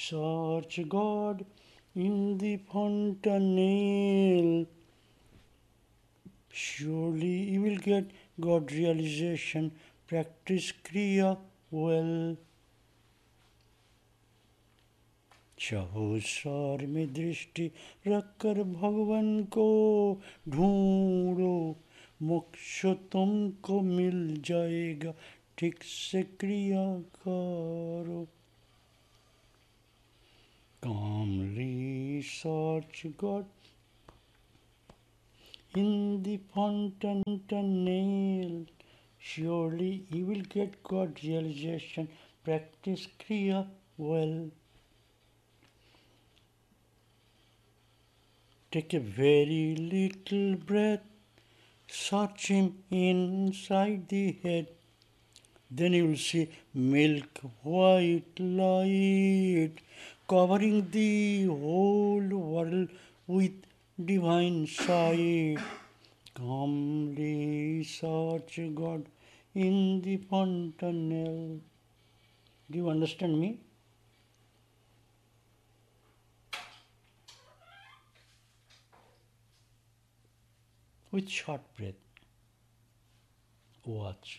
Search God in the fontanelle. Surely you will get God realization. Practice Kriya well. सहस्रार में दृष्टि रखकर भगवान को ढूंढो, मोक्ष तुमको मिल जाएगा, ठीक से क्रिया करो. Calmly search God in the fontanelle. Surely you will get God realization. Practice Kriya well. Take a very little breath, search him inside the head. Then you will see milk white light covering the whole world with divine sight. Calmly search God in the fontanelle. Do you understand me? With short breath, watch,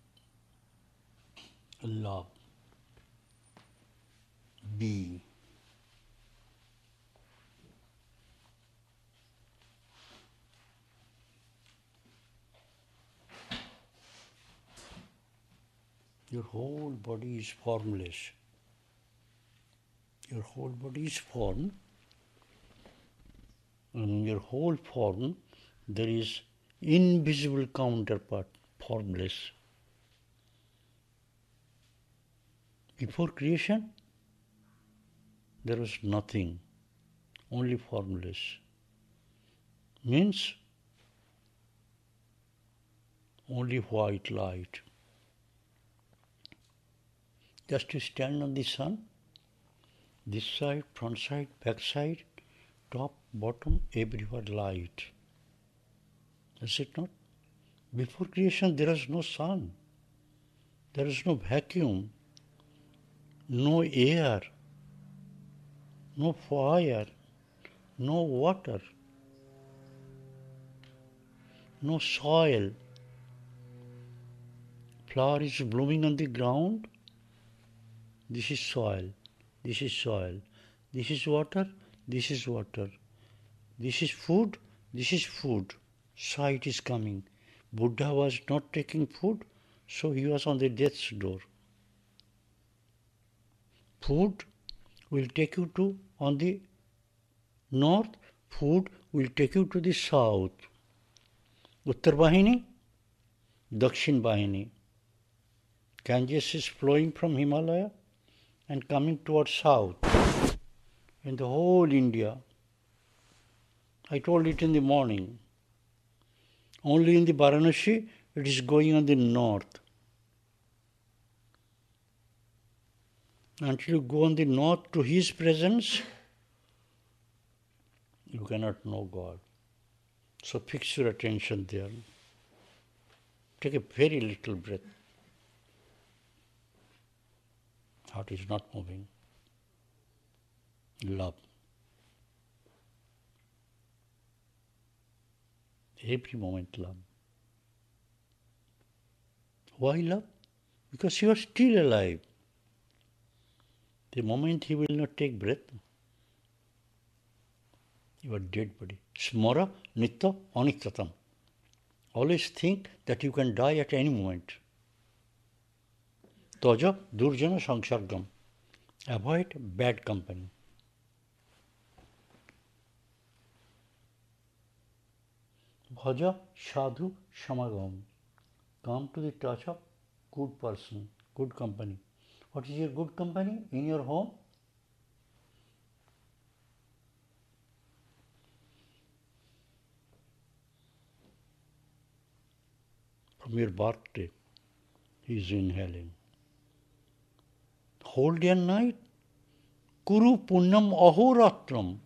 love, be. Your whole body is formless. Your whole body is formed. In your whole form, there is invisible counterpart, formless. Before creation, there was nothing, only formless. Means only white light. Just to stand on the sun, this side, front side, back side, top, bottom, everywhere light. Is it not? Before creation, there was no sun. There is no vacuum, no air, no fire, no water, no soil. Flower is blooming on the ground. This is soil. This is soil. This is water. This is water. This is food. This is food. Sight is coming. Buddha was not taking food, so he was on the death's door. Food will take you to on the north. Food will take you to the south. Uttar Bahini, Dakshin Bahini. Ganges is flowing from Himalaya and coming towards south in the whole India. I told it in the morning. Only in the Varanasi it is going on the north. Until you go on the north to his presence, you cannot know God. So fix your attention there. Take a very little breath. Heart is not moving. Love. Every moment love. Why love? Because you are still alive. The moment he will not take breath, you are dead body. Smara nitya anityatam. Always think that you can die at any moment. Taja durjana sangsargam. Avoid bad company. Bhaja sadhu samagam. Come to the touch of good person, good company. What is your good company in your home? From your birthday, he is inhaling. Whole day and night, Kuru Punnam Ahoratram.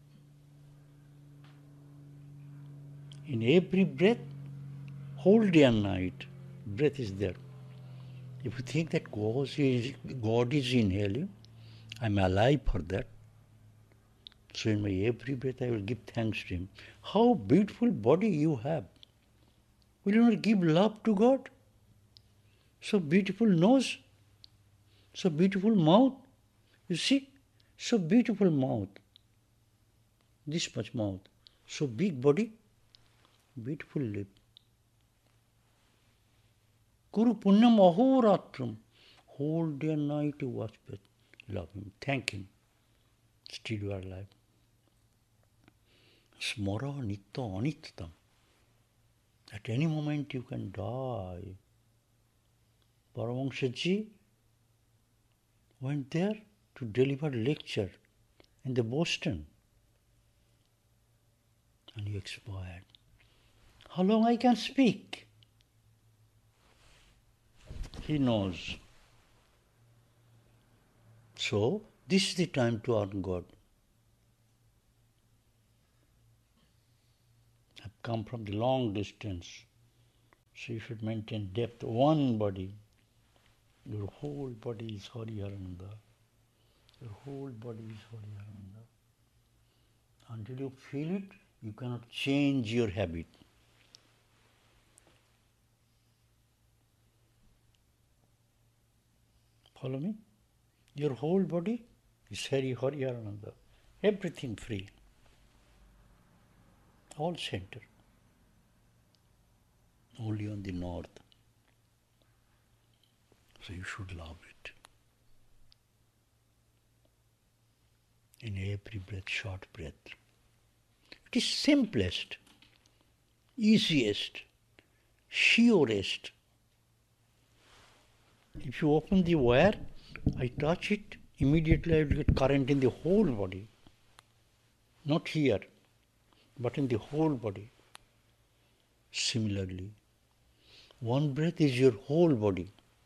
In every breath, whole day and night, breath is there. If you think that God is inhaling I'm alive for that. So in my every breath I will give thanks to Him. How beautiful body you have. Will you not give love to God? So beautiful nose, so beautiful mouth. You see, so beautiful mouth. This much mouth. So big body, beautiful lip. Kuru punyam ahoratram. Whole day and night you watch breath. Love Him, thank Him. Still you are alive. Smara nitta anittam. At any moment you can die. Paramahansaji went there to deliver lecture in the Boston. And he expired. How long I can speak? He knows. So, this is the time to earn God. I've come from the long distance. So you should maintain depth. One body. Your whole body is Hariharananda. Your whole body is Hariharananda. Until you feel it, you cannot change your habit. Follow me? Your whole body is Hariharananda. Everything free. All center. Only on the north. So you should love it. In every breath, short breath. It is simplest, easiest, surest. If you open the wire, I touch it, immediately I will get current in the whole body. Not here, but in the whole body. Similarly, one breath is your whole body.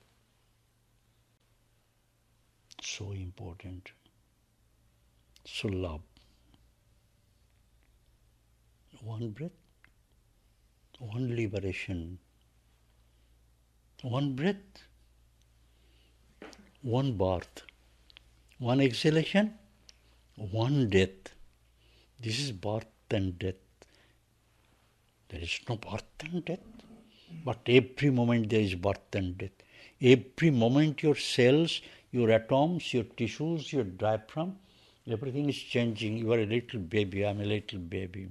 So important. So love. One breath, one liberation. One breath, one birth. One exhalation, one death. This is birth and death. There is no birth and death, but every moment there is birth and death. Every moment your cells, your atoms, your tissues, your diaphragm, everything is changing. You are a little baby, I am a little baby.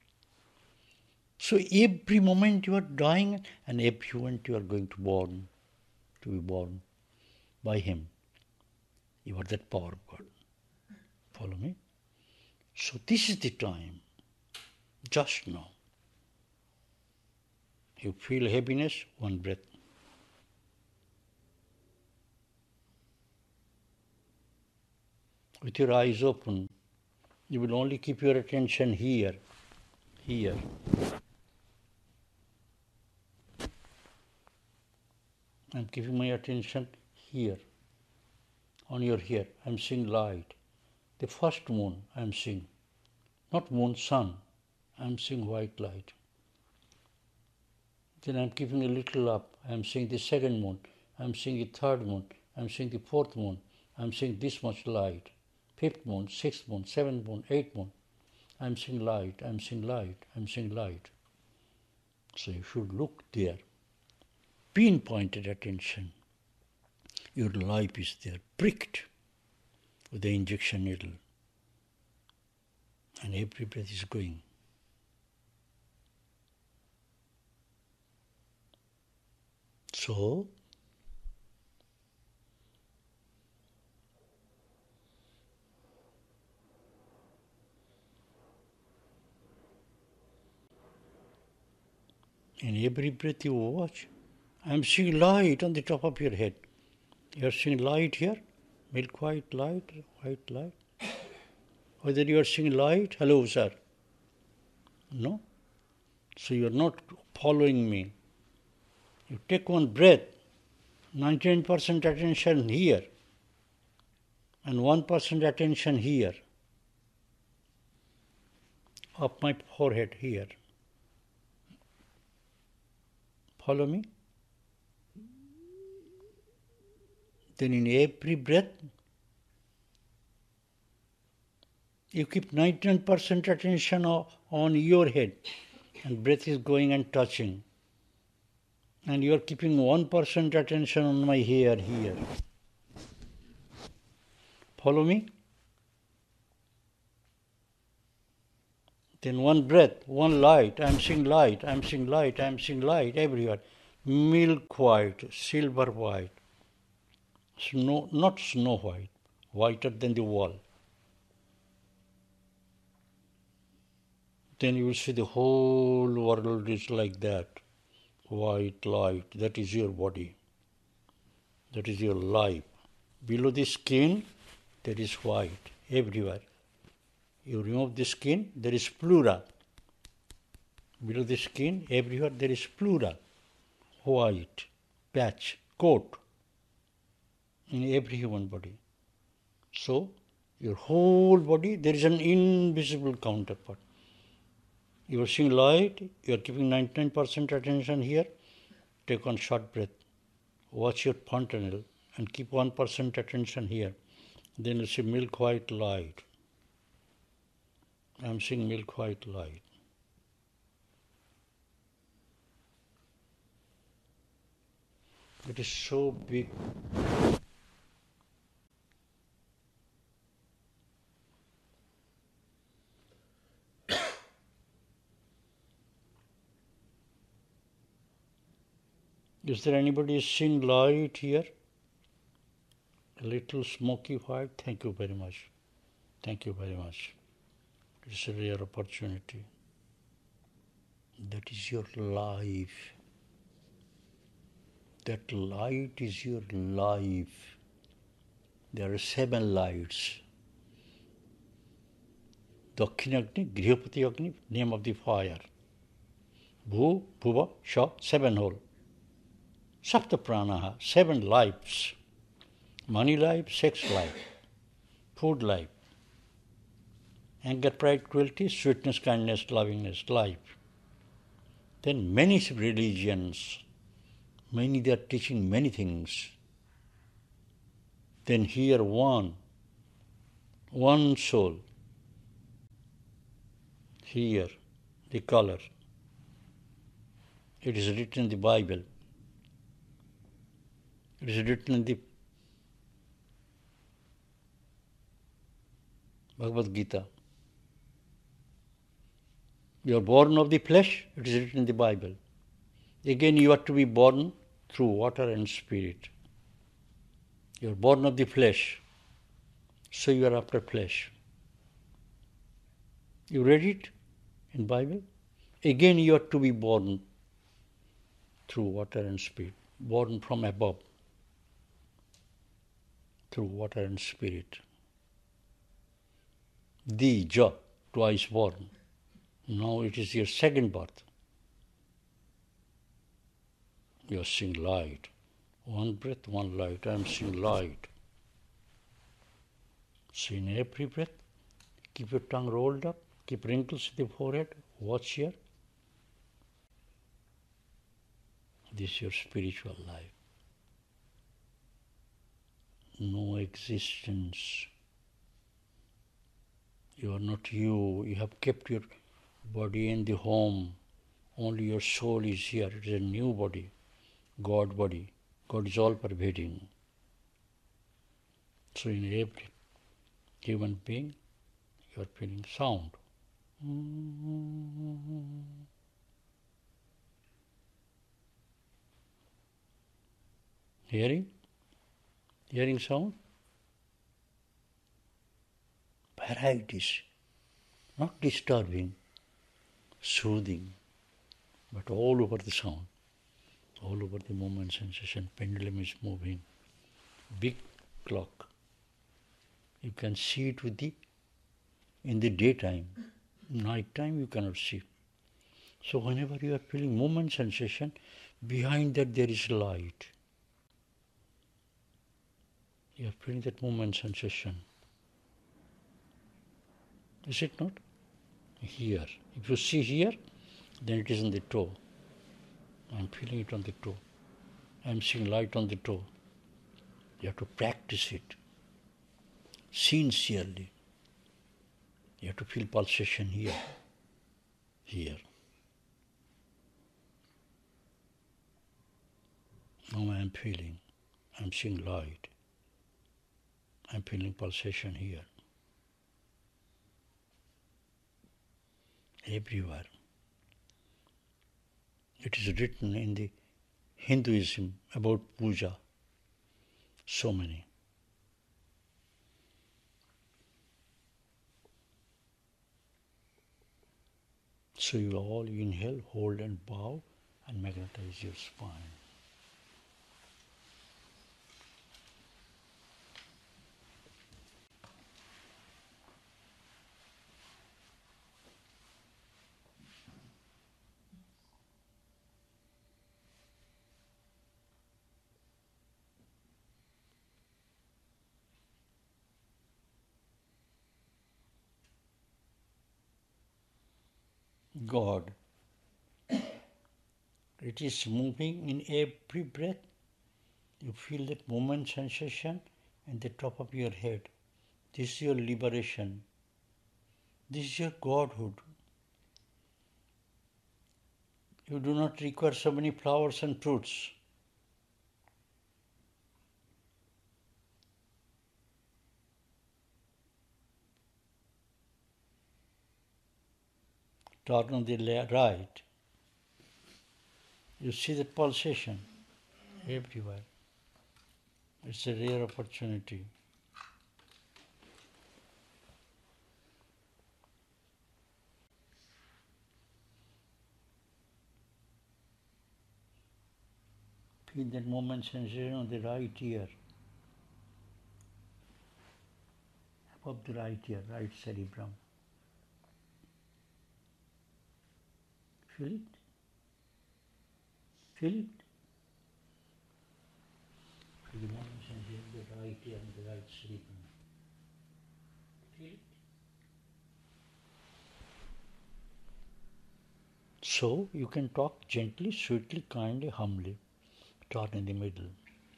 So every moment you are dying and every moment you are going to be born by Him. You are that power of God. Follow me? So this is the time, just now. You feel heaviness, one breath. With your eyes open, you will only keep your attention here. I'm keeping my attention here, on your hair. I'm seeing light. The first moon I'm seeing, not moon, sun. I'm seeing white light. Then I'm keeping a little up. I'm seeing the second moon. I'm seeing the third moon. I'm seeing the fourth moon. I'm seeing this much light. Fifth moon, sixth moon, seventh moon, eighth moon. I'm seeing light. I'm seeing light. I'm seeing light. So you should look there. Pinpointed attention. Your life is there, pricked with the injection needle. And every breath is going. So, in every breath you watch, I am seeing light on the top of your head. You are seeing light here, milk white light, white light. Whether you are seeing light, hello sir. No. So you are not following me. You take one breath, 99% attention here, and 1% attention here, up my forehead here. Follow me? Then in every breath, You keep 99% attention on your head, and breath is going and touching. And you are keeping 1% attention on my hair here. Follow me? Then one breath, one light, I am seeing light, I am seeing light, I am seeing light everywhere. Milk white, silver white, snow, not snow white, whiter than the wall. Then you will see the whole world is like that. White light, that is your body. That is your life. Below the skin, there is white everywhere. You remove the skin, there is pleura. Below the skin, everywhere there is pleura. White, patch, coat in every human body. So, your whole body, there is an invisible counterpart. You are seeing light, you are keeping 99% attention here. Take one short breath. Watch your fontanel and keep 1% attention here. Then you see milk white light. I am seeing milk white light. It is so big. Is there anybody seeing light here? A little smoky white. Thank you very much. Thank you very much. It's a rare opportunity. That is your life. That light is your life. There are 7 lights. Dakshinagni, Grihapati Agni, name of the fire. Bhu, Bhuva, Sha, 7 hole. Sapta Pranaha, 7 lives. Money life, sex life, food life, anger, pride, cruelty, sweetness, kindness, lovingness, life. Then many religions, many they are teaching many things. Then here one soul. Here the color. It is written in the Bible. It is written in the Bhagavad Gita. You are born of the flesh, it is written in the Bible. Again you are to be born through water and spirit. You are born of the flesh, so you are after flesh. You read it in Bible? Again you are to be born through water and spirit, born from above through water and spirit. Dija, twice born. Now it is your second birth. You are seeing light. One breath, one light. I am seeing light. See in every breath. Keep your tongue rolled up. Keep wrinkles in the forehead. Watch here. This is your spiritual life. No existence. You are not you. You have kept your body in the home. Only your soul is here. It is a new body. God body. God is all pervading. So in every human being, you are feeling sound. Hearing? Hearing sound? Varieties. Not disturbing, soothing, but all over the sound. All over the movement sensation. Pendulum is moving. Big clock. You can see it in the daytime. Night time you cannot see. So whenever you are feeling movement sensation, behind that there is light. You are feeling that movement sensation. Is it not? Here. If you see here, then it is in the toe. I am feeling it on the toe. I am seeing light on the toe. You have to practice it sincerely. You have to feel pulsation here, here. Now I am feeling, I am seeing light. I am feeling pulsation here. Everywhere. It is written in the Hinduism about puja. So many. So you all inhale, hold and bow and magnetize your spine. God, it is moving in every breath. You feel that movement sensation at the top of your head. This is your liberation. This is your Godhood. You do not require so many flowers and fruits. Turn on the right. You see that pulsation everywhere. It's a rare opportunity. Feel that moment sensation on the right ear. Above the right ear, right cerebrum. Feel it? Feel it? Feel the moment sensation on the right ear and the right cerebrum. Feel it? So you can talk gently, sweetly, kindly, humbly. Start in the middle.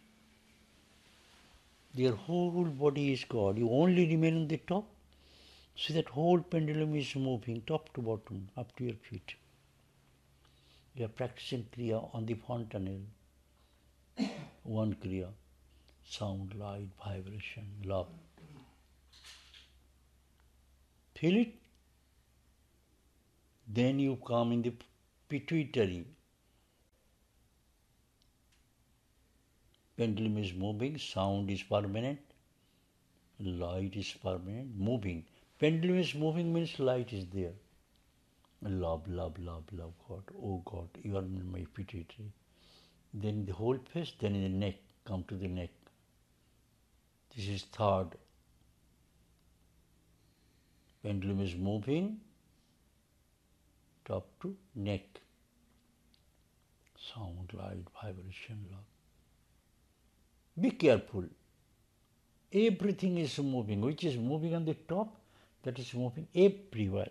Your whole body is God. You only remain on the top. See that whole pendulum is moving top to bottom, up to your feet. You are practicing Kriya on the fontanel. One Kriya. Sound, light, vibration, love. Feel it? Then you come in the pituitary. Pendulum is moving, sound is permanent, light is permanent, moving. Pendulum is moving means light is there. Love, love, love, love God. Oh God, you are in my pituitary. Then the whole face, then in the neck. Come to the neck. This is third. Pendulum is moving, top to neck. Sound, light, vibration, love. Be careful. Everything is moving. Which is moving on the top, that is moving everywhere.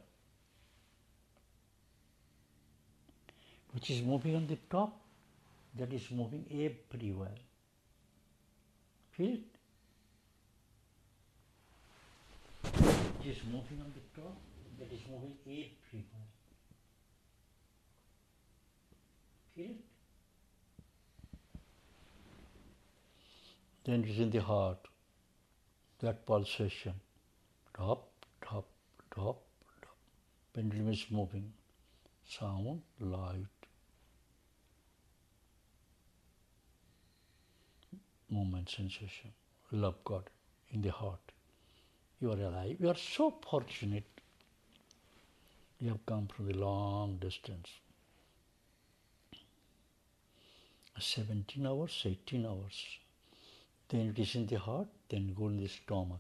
Which is moving on the top, that is moving everywhere. Feel it? Which is moving on the top, that is moving everywhere. Feel it? Then it is in the heart, that pulsation. Top, top, top, top. Pendulum is moving. Sound, light, movement, sensation. Love God in the heart. You are alive. You are so fortunate. You have come from the long distance. 17 hours, 18 hours. Then it is in the heart, then go in the stomach.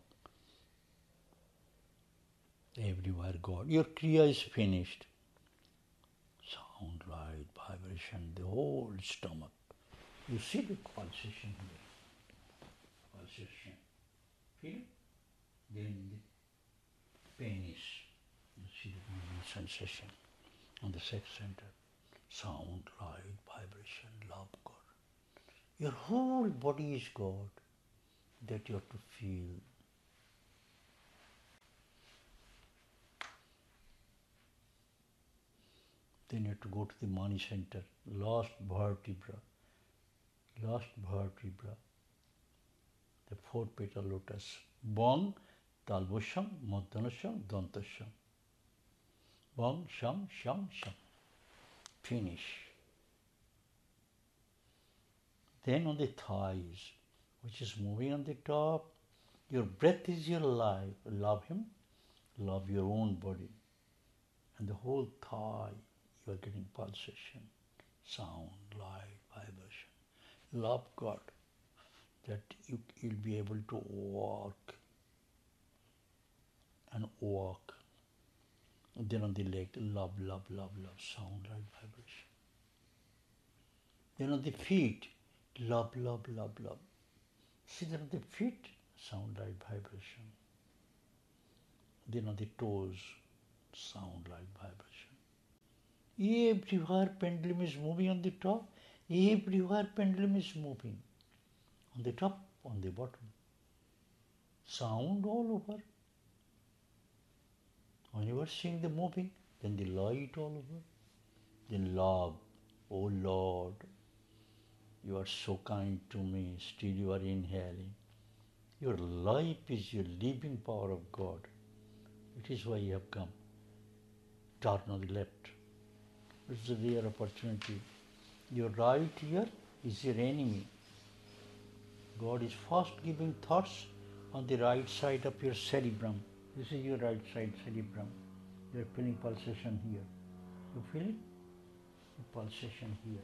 Everywhere God. Your Kriya is finished. Sound, light, vibration, the whole stomach. You see the pulsation here. Pulsation. Feel it? Then the penis. You see the moving sensation on the sex center. Sound, light, vibration, love God. Your whole body is God that you have to feel. Then you have to go to the Mani center, last vertebra, the four petal lotus. Bong, Talbusham, Madhanasham, Dantasham. Bong, Sham, Sham, Sham. Finish. Then on the thighs, which is moving on the top, your breath is your life. Love him, love your own body. And the whole thigh, you are getting pulsation, sound, light, vibration. Love God, that you'll be able to walk and walk. And then on the leg, love, love, love, love, sound, light, vibration. Then on the feet, love, love, love, love. See that on the feet, sound, light, vibration. Then on the toes, sound, light, vibration. Everywhere pendulum is moving on the top, everywhere pendulum is moving. On the top, on the bottom. Sound all over. When you are seeing the moving, then the light all over. Then love, oh Lord, you are so kind to me, still you are inhaling. Your life is your living power of God. It is why you have come. Turn on the left. It's a rare opportunity. Your right ear is your enemy. God is first giving thoughts on the right side of your cerebrum. This is your right side cerebrum. You are feeling pulsation here. You feel it? The pulsation here.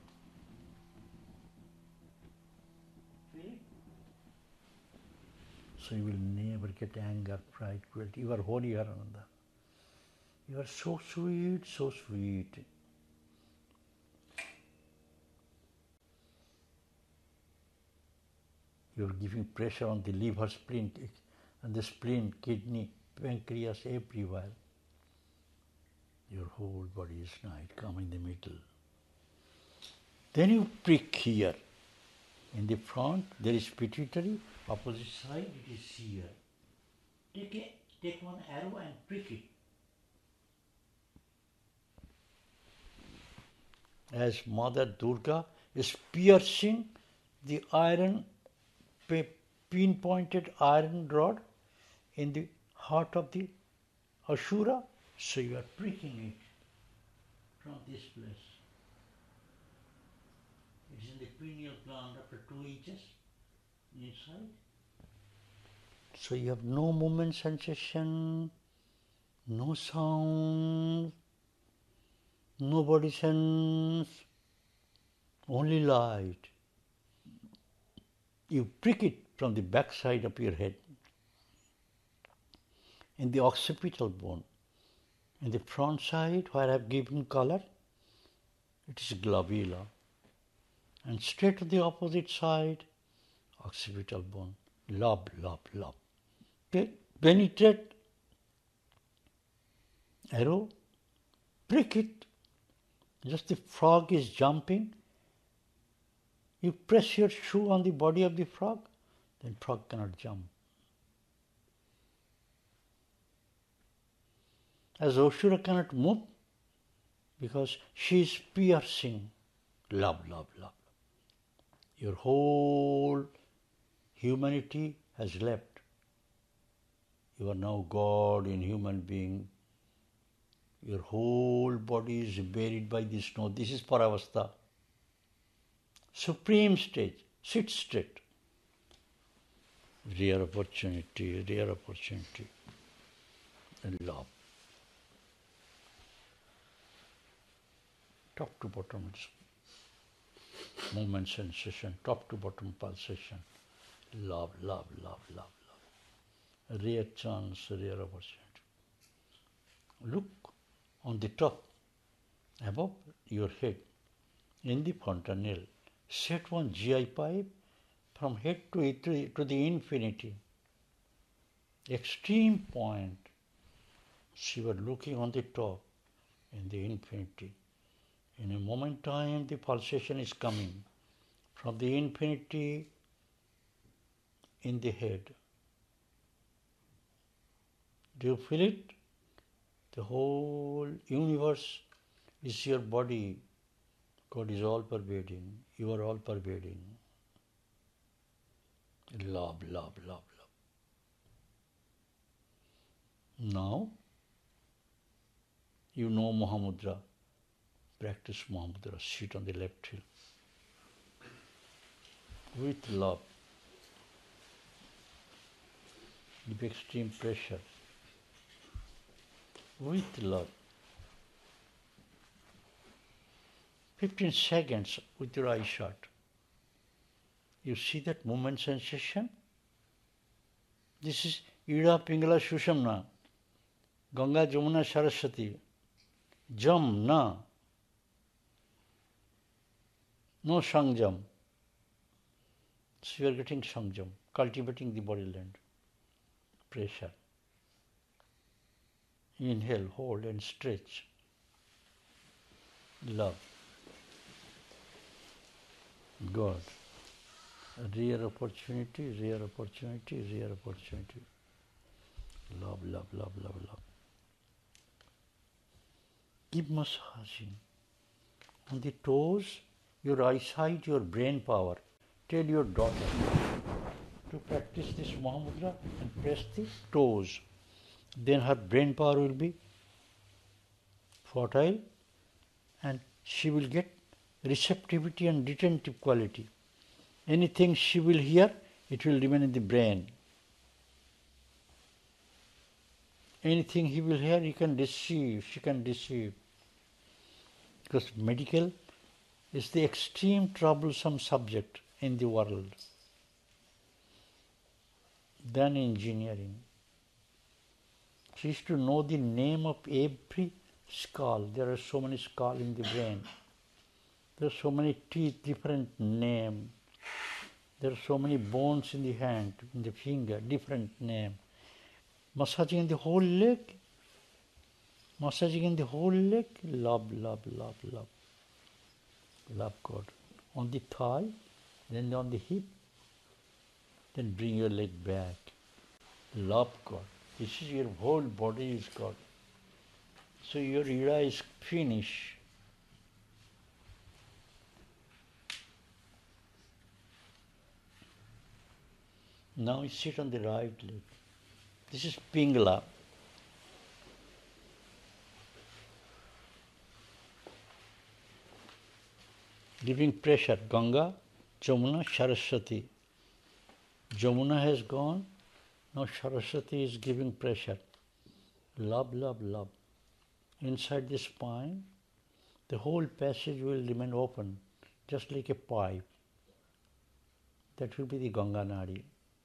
Feel it? So you will never get anger, pride, cruelty. You are holy, Harananda. You are so sweet, so sweet. You are giving pressure on the liver, spleen, and the spleen, kidney, pancreas, everywhere. Your whole body is nice. Come in the middle. Then you prick here. In the front, there is pituitary. Opposite side, it is here. Take one arrow and prick it. As Mother Durga is piercing the iron, pinpointed iron rod in the heart of the Asura, so you are pricking it from this place. It is in the pineal gland after 2 inches inside. So you have no movement sensation, no sound, no body sense, only light. You prick it from the back side of your head, in the occipital bone. In the front side, where I have given color, it is glabella. And straight to the opposite side, occipital bone. Love, love, love. Okay? Penetrate, arrow, prick it. Just the frog is jumping. You press your shoe on the body of the frog, then frog cannot jump. As Asura cannot move, because she is piercing. Love, love, love. Your whole humanity has left. You are now God in human being. Your whole body is buried by the snow. This is Paravastha. Supreme stage. Sit straight. Rare opportunity, rare opportunity. And love. Top to bottom, movement sensation, top to bottom pulsation. Love, love, love, love, love. Rare chance, rare opportunity. Look on the top, above your head, in the fontanelle. Set one GI pipe from head to the infinity. Extreme point. So you are looking on the top in the infinity. In a moment time, the pulsation is coming from the infinity in the head. Do you feel it? The whole universe Is your body. God is all pervading. You are all pervading. Love, love, love, love. Now, you know Mahamudra. Practice Mahamudra. Sit on the left heel. With love. Give extreme pressure. With love. 15 seconds with your eyes shut. You see that movement sensation? This is Ida, Pingala, Shusamna, Ganga, Jamuna, Saraswati. Jamna. No Sangjam. So you are getting Sangjam, cultivating the body land. Pressure. Inhale, hold and stretch. Love. God. Rare opportunity, rare opportunity, rare opportunity. Love, love, love, love, love. Keep massaging. On the toes, your eyesight, your brain power. Tell your daughter to practice this Mahamudra and press the toes. Then her brain power will be fertile and she will get receptivity and retentive quality. Anything she will hear, it will remain in the brain. Anything he will hear, he can receive, she can receive. Because medical is the extreme troublesome subject in the world than engineering. She is to know the name of every skull. There are so many skulls in the brain. There are so many teeth, different name. There are so many bones in the hand, in the finger, different name. Massaging in the whole leg. Massaging in the whole leg. Love, love, love, love. Love God. On the thigh, then on the hip. Then bring your leg back. Love God. This is your whole body is God. So your ida is finished. Now you sit on the right leg. This is Pingala. Giving pressure. Ganga, Jamuna, Saraswati. Jamuna has gone. Now Saraswati is giving pressure. Love, love, love. Inside the spine, the whole passage will remain open, just like a pipe. That will be the Ganga Nadi.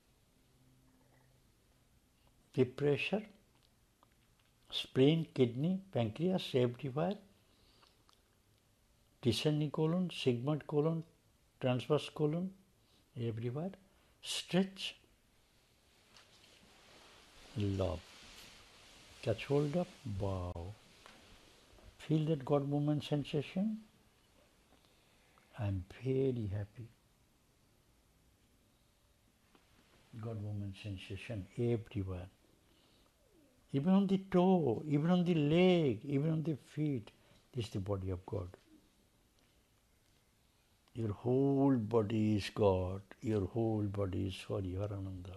The pressure, spleen, kidney, pancreas, everywhere, descending colon, sigmoid colon, transverse colon, everywhere. Stretch. Love. Catch hold of, bow. Feel that God movement sensation. I am very happy. God movement sensation everywhere. Even on the toe, even on the leg, even on the feet. This is the body of God. Your whole body is God. Your whole body is Hariharananda.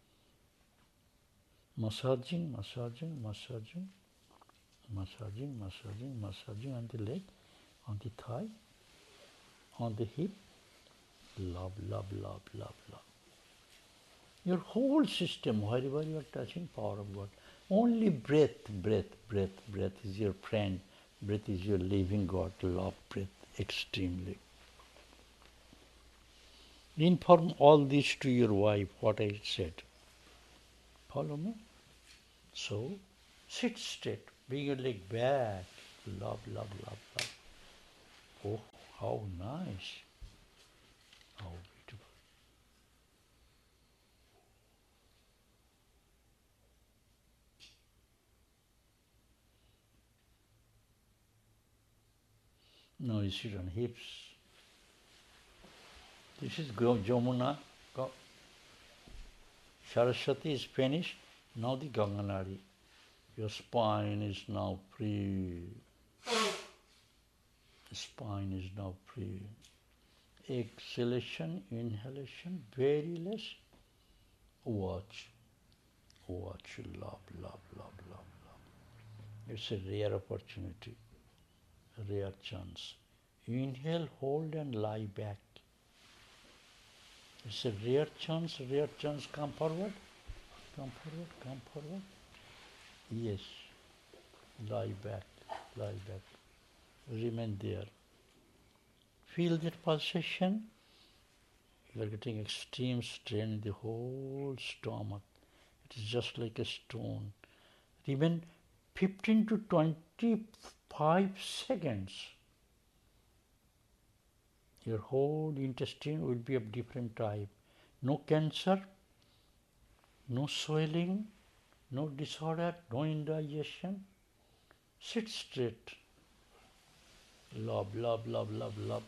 Massaging, massaging, massaging, massaging, massaging, massaging on the leg, on the thigh, on the hip. Love, love, love, love, love. Your whole system, wherever you are touching, power of God. Only breath, breath, breath, breath is your friend. Breath is your living God. Love breath extremely. Inform all this to your wife, what I said. Follow me? So, sit straight. Bring your leg back. Love, love, love, love. Oh, how nice. How beautiful. Now you sit on hips. This is Jamuna. Saraswati is finished. Now the Ganga Nadi. Your spine is now free. Spine is now free. Exhalation, inhalation, very less. Watch, watch, love, love, love, love, love. It's a rare opportunity, rare chance. Inhale, hold and lie back. It's a rare chance, rare chance. Come forward, come forward, come forward. Yes, lie back, lie back. Remain there. Feel that pulsation. You are getting extreme strain in the whole stomach. It is just like a stone. Remain 15 to 25 seconds. Your whole intestine will be of different type. No cancer, no swelling, no disorder, no indigestion. Sit straight. Love, love, love, love, love.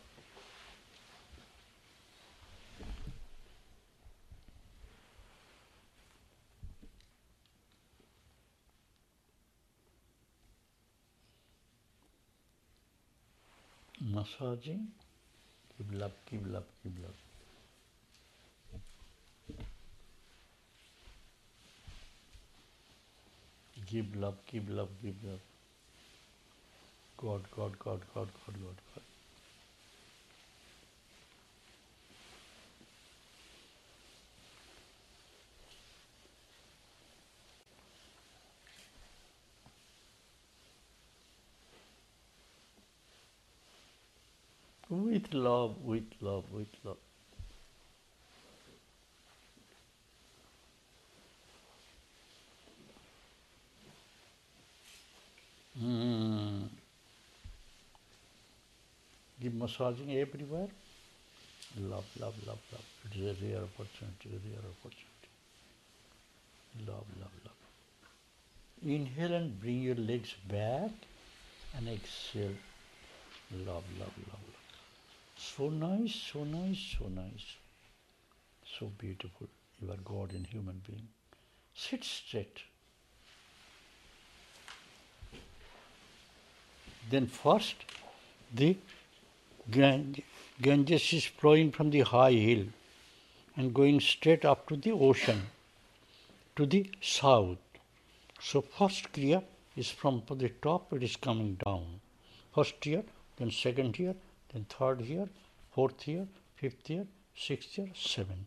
Massaging. Keep love, keep love, keep love. Give love, give love, give love. God, God, God, God, God, God, God. With love, with love, with love. Give massaging everywhere. Love, love, love, love. It is a rare opportunity, a rare opportunity. Love, love, love. Inhale and bring your legs back and exhale. Love, love, love, love. So nice, so nice, so nice. So beautiful. You are God in human being. Sit straight. Then first, the Ganges is flowing from the high hill and going straight up to the ocean, to the south. So first Kriya is from the top, it is coming down. First year, then second year, then third year, fourth year, fifth year, sixth year, seventh.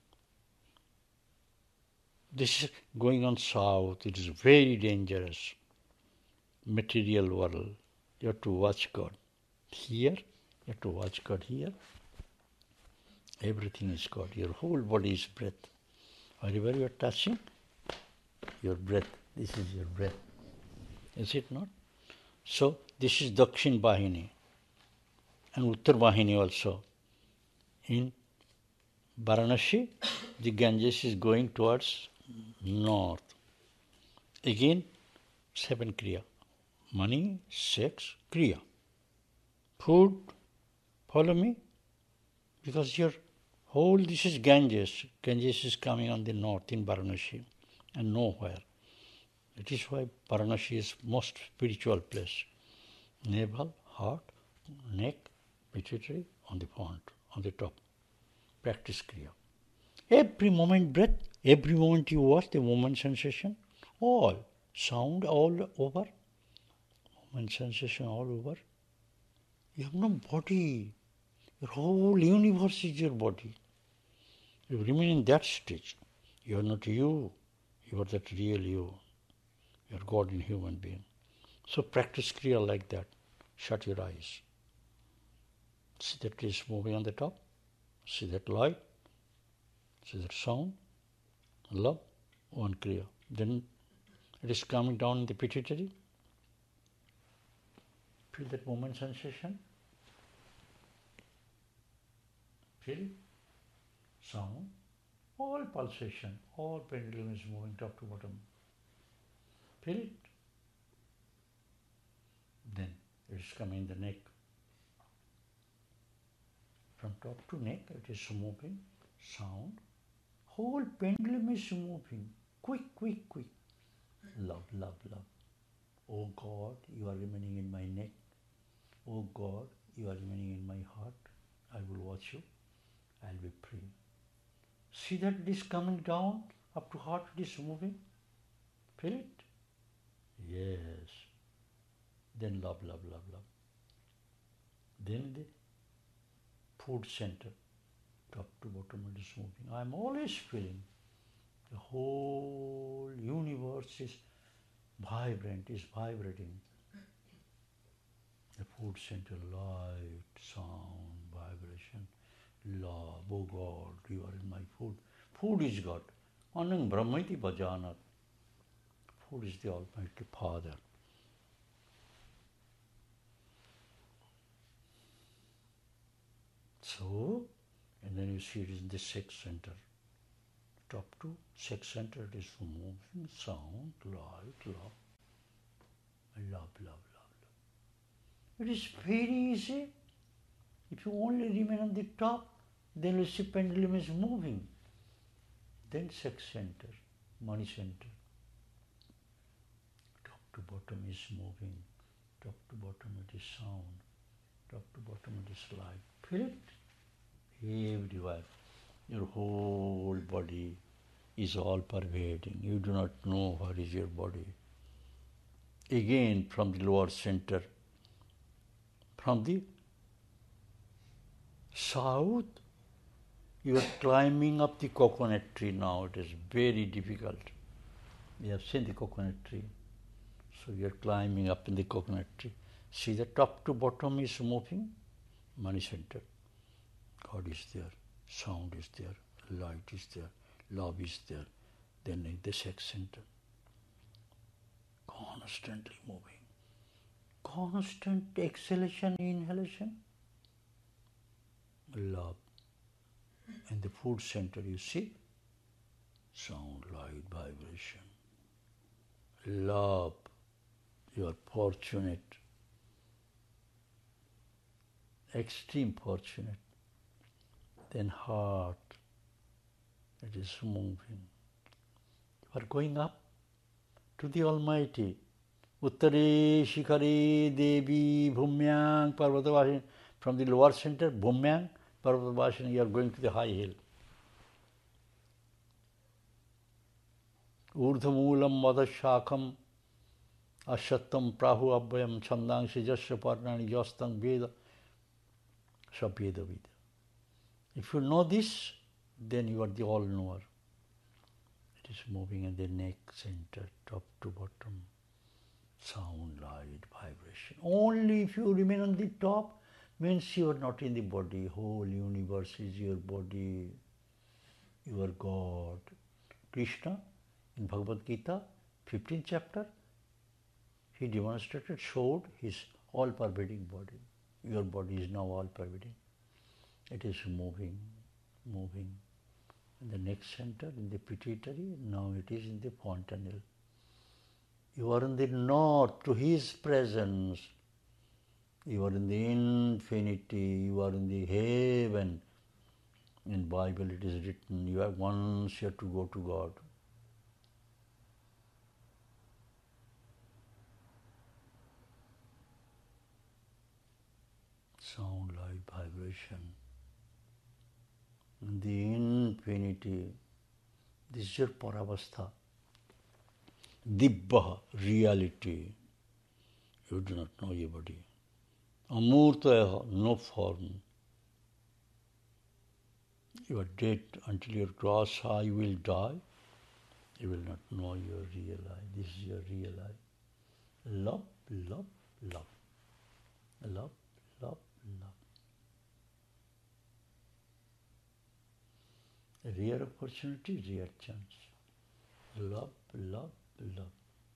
This is going on south. It is very dangerous. Material world. You have to watch God. Here, you have to watch God here. Everything is God. Your whole body is breath. Wherever you are touching, your breath. This is your breath. Is it not? So this is Dakshin Bahini and Uttar Bahini also. In Varanasi, the Ganges is going towards north. Again, 7 Kriya. Money, sex, Kriya. Food, follow me, because your whole, this is Ganges. Ganges is coming on the north in Varanasi and nowhere. That is why Varanasi is most spiritual place. Navel, heart, neck, pituitary, on the front, on the top. Practice Kriya. Every moment breath, every moment you watch the movement sensation, all sound all over, movement sensation all over. You have no body. Your whole universe is your body. You remain in that stage. You are not you. You are that real you. You are God in human being. So practice Kriya like that. Shut your eyes. See that is moving on the top. See that light. See that sound. Love. One Kriya. Then it is coming down in the pituitary. Feel that movement sensation. Feel sound. All pulsation. All pendulum is moving top to bottom. Feel it. Then it is coming in the neck. From top to neck it is moving. Sound. Whole pendulum is moving. Quick, quick, quick. Love, love, love. Oh God, you are remaining in my neck. Oh God, You are remaining in my heart. I will watch you. I'll be free. See that it is coming down up to heart, it is moving. Feel it? Yes. Then love, love, love, love. Then the food center, top to bottom, it is moving. I am always feeling the whole universe is vibrant, is vibrating. The food center, light, sound, vibration, love, oh God, you are in my food. Food is God. Anang Brahmaiti Bhajanat. Food is the Almighty Father. So, and then you see it is in the sex center. Top to sex center, it is moving, sound, light, love. Love, love, love, love. It is very easy. If you only remain on the top, then you see pendulum is moving. Then sex center, money center. Top to bottom is moving. Top to bottom it is sound. Top to bottom it is light. Feel it? Everywhere. Your whole body is all pervading. You do not know what is your body. Again from the lower center, from the south, you are climbing up the coconut tree now. It is very difficult. You have seen the coconut tree. So you are climbing up in the coconut tree. See the top to bottom is moving. Money center. God is there. Sound is there. Light is there. Love is there. Then in the sex center. Constantly moving. Constant exhalation, inhalation. Love. And the food center, you see? Sound, light, vibration. Love. You are fortunate. Extreme fortunate. Then heart. It is moving. You are going up to the Almighty. Uttare Shikhare Devi Bhumyang Parvatavashin. From the lower center, Bhumyang Parvatavashin, you are going to the high hill. Urdhamulam Vadashakam Ashattam Prahu Abhayam Chandang Sijasya Parnani Yastang Veda Sapeda Vida. If you know this, then you are the all-knower. It is moving in the neck center, top to bottom. Sound, light, vibration. Only if you remain on the top, means you are not in the body. Whole universe is your body. You are God. Krishna, in Bhagavad Gita, 15th chapter, he demonstrated, showed his all-pervading body. Your body is now all-pervading. It is moving, moving. In the neck center, in the pituitary, now it is in the fontanelle. You are in the north to his presence. You are in the infinity. You are in the heaven. In Bible it is written, you have once you have to go to God. Sound, light, vibration. In the infinity, this is your paravastha. Dibbaha, reality. You do not know your body. Amurtayaha, no form. You are dead until your gross eye will die. You will not know your real eye. This is your real eye. Love, love, love. Love, love, love. A rare opportunity, rare chance. Love, love, love.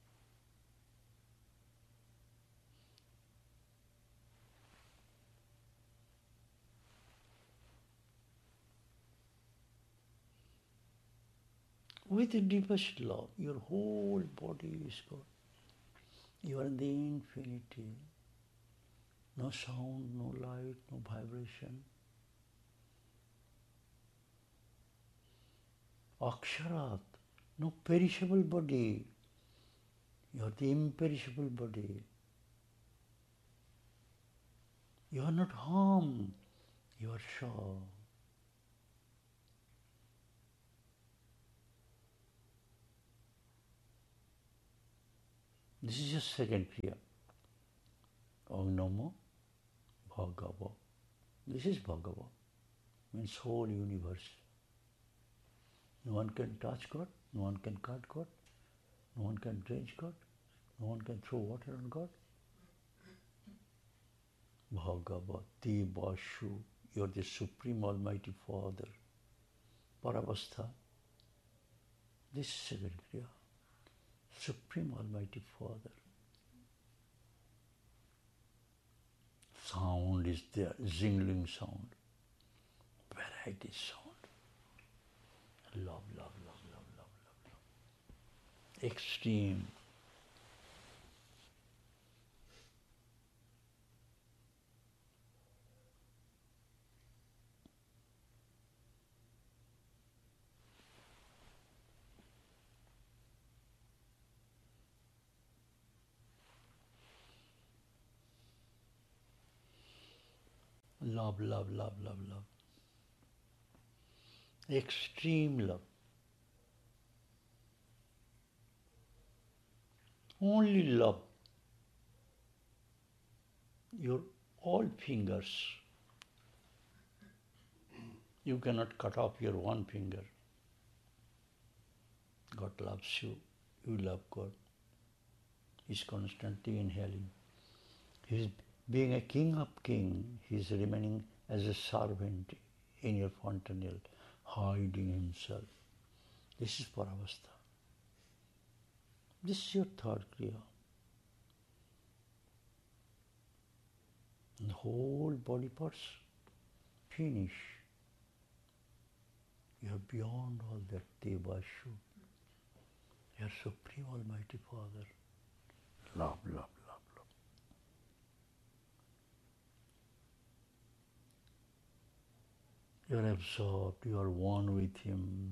With the deepest love, your whole body is God. You are in the infinity. No sound, no light, no vibration. Aksharat, no perishable body. You are the imperishable body. You are not harmed. You are sure. This is your second Kriya. Om Namo Bhagava. This is Bhagava. Means whole universe. No one can touch God. No one can cut God. No one can drench God. No one can throw water on God. Bhagavati Vashu. You are the Supreme Almighty Father. Paravastha. This is second Kriya. Supreme Almighty Father. Sound is there, jingling sound, variety sound. Love, love, love, love, love, love, love. Extreme. Love, love, love, love, love. Extreme love. Only love. Your all fingers. You cannot cut off your one finger. God loves you. You love God. He's constantly inhaling. He's being a king of kings. He's remaining as a servant in your fontanelle, hiding himself. This is Paravastha. This is your third Kriya. And the whole body parts finish. You are beyond all that Devashu. You are Supreme Almighty Father. Love, love, love, love. You are absorbed. You are one with Him.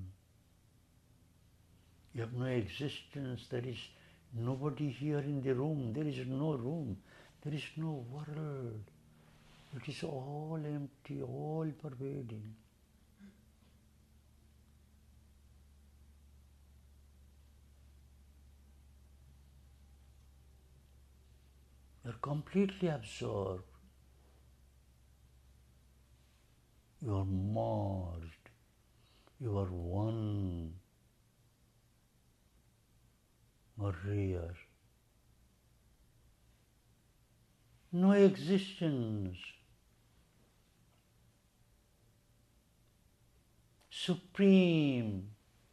You have no existence. There is nobody here in the room. There is no room. There is no world. It is all empty, all pervading. You are completely absorbed. You are merged. You are one. Or rare. No existence. Supreme.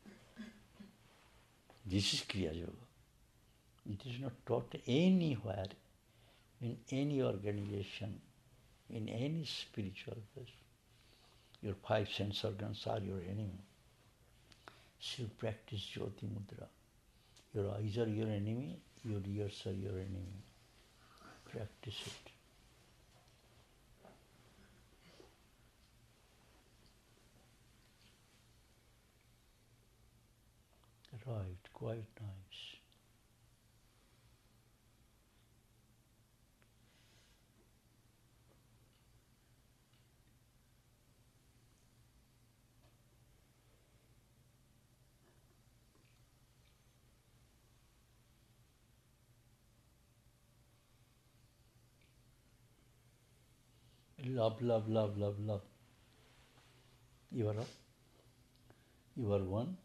This is Kriya Yoga. It is not taught anywhere, in any organization, in any spiritual place. Your five sense organs are your enemy. So you practice Jyoti Mudra. Your eyes are your enemy, your ears are your enemy. Practice it. Right, quite nice. Love, love, love, love, love. You are up. You are one.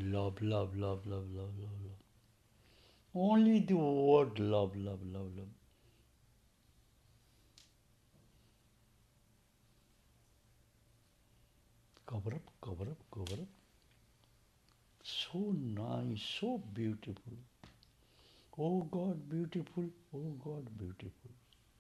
love, love, love, love, love, love, love. Only the word love, love, love, love. Cover up, cover up, cover up. So nice, so beautiful. Oh God, beautiful. Oh God, beautiful.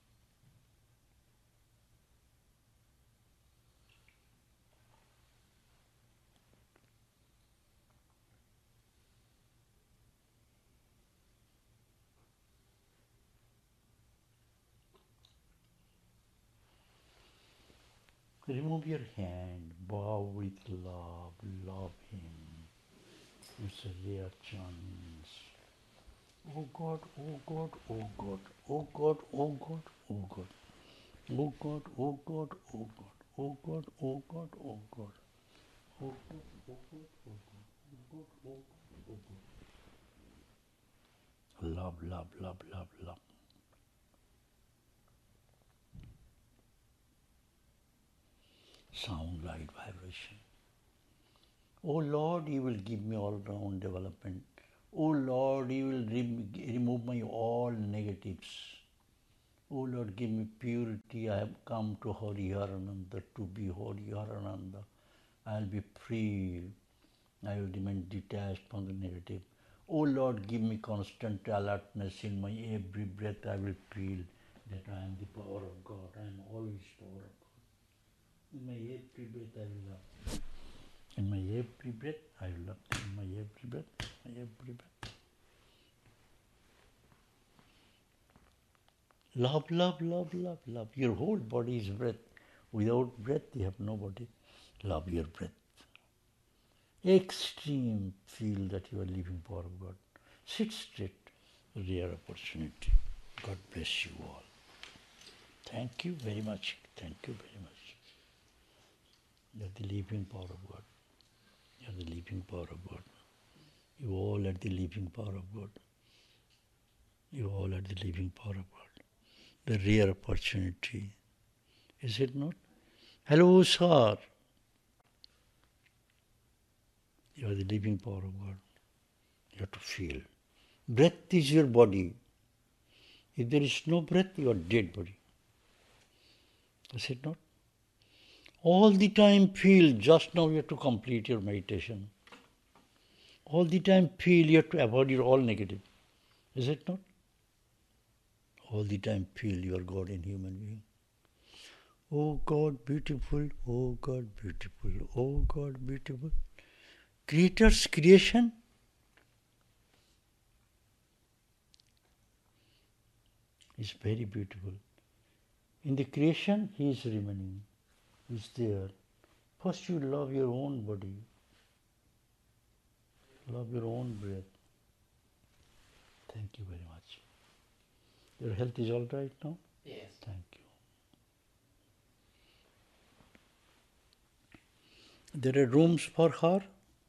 Remove your hand, bow with love, love him. It's a rare chance. Oh God, oh God, oh God, oh God, oh God, oh God. Oh God, oh God, oh God, oh God, oh God, oh God. Oh God, oh God, oh God, oh God, oh God, oh God. Love, love, love, love, love. Sound, light, vibration. Oh Lord, you will give me all round development. Oh Lord, you will remove my all negatives. Oh Lord, give me purity. I have come to Hariharananda to be Hariharananda. I will be free. I will remain detached from the negative. Oh Lord, give me constant alertness in my every breath. I will feel that I am the power of God. I am always power of God. In my every breath, I will love. In my every breath, I will love. In my every breath, my every breath. Love, love, love, love, love. Your whole body is breath. Without breath, you have no body. Love your breath. Extreme feel that you are living power of God. Sit straight. Rare opportunity. God bless you all. Thank you very much. Thank you very much. You are the living power of God. You are the living power of God. You all are the living power of God. You all are the living power of God. The rare opportunity. Is it not? Hello, sir. You are the living power of God. You have to feel. Breath is your body. If there is no breath, you are dead body. Is it not? All the time feel. Just now you have to complete your meditation. All the time feel. You have to avoid your all negative. Is it not? All the time feel you are God in human being. Oh God, beautiful. Oh God, beautiful. Oh God, beautiful. Creator's creation is very beautiful. In the creation, He is remaining. He is there. First you love your own body. Love your own breath. Thank you very much. Your health is all right now? Yes. Thank you. There are rooms for her.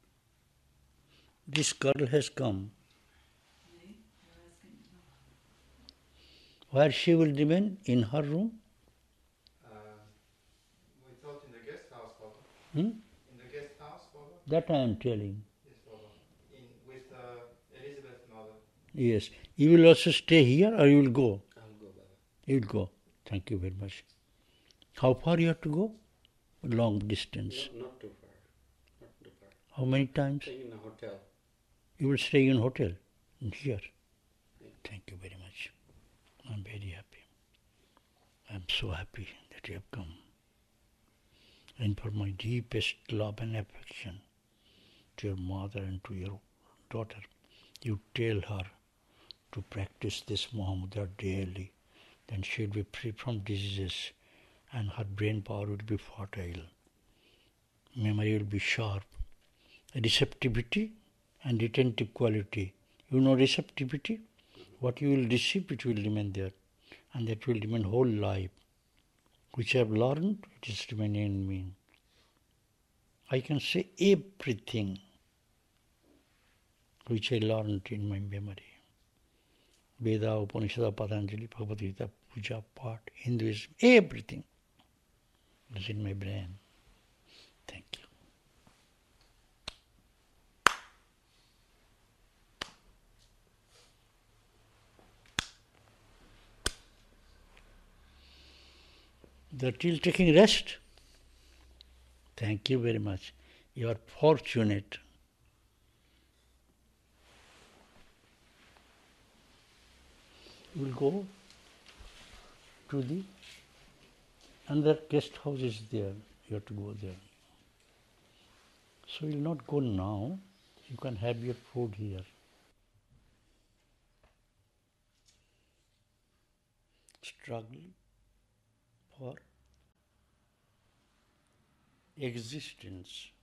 This girl has come. Where she will remain? In her room? We thought in the guest house, Baba. Hmm? In the guest house, Baba? That I am telling. Yes, Baba. With Elizabeth mother. Yes. You will also stay here or you will go? I'll go, Baba. You will go. Thank you very much. How far you have to go? Long distance. No, not too far. Not too far. How many times? Staying in a hotel. You will stay in hotel? Here. Thank you very much. I'm very happy. I'm so happy that you have come. And for my deepest love and affection to your mother and to your daughter, you tell her to practice this Mahamudra daily. Then she will be free from diseases and her brain power will be fertile. Memory will be sharp. Receptivity and retentive quality. You know receptivity? What you will receive, it will remain there. And that will remain whole life. Which I have learned, it is remaining in me. I can say everything which I learned in my memory. Veda, Upanishad, Patanjali, Bhagavad Gita, Puja, Path, Hinduism, everything is in my brain. Thank you. They're still taking rest. Thank you very much. You are fortunate. We'll go to the another guest house is there. You have to go there. So you'll not go now. You can have your food here. Struggle for existence.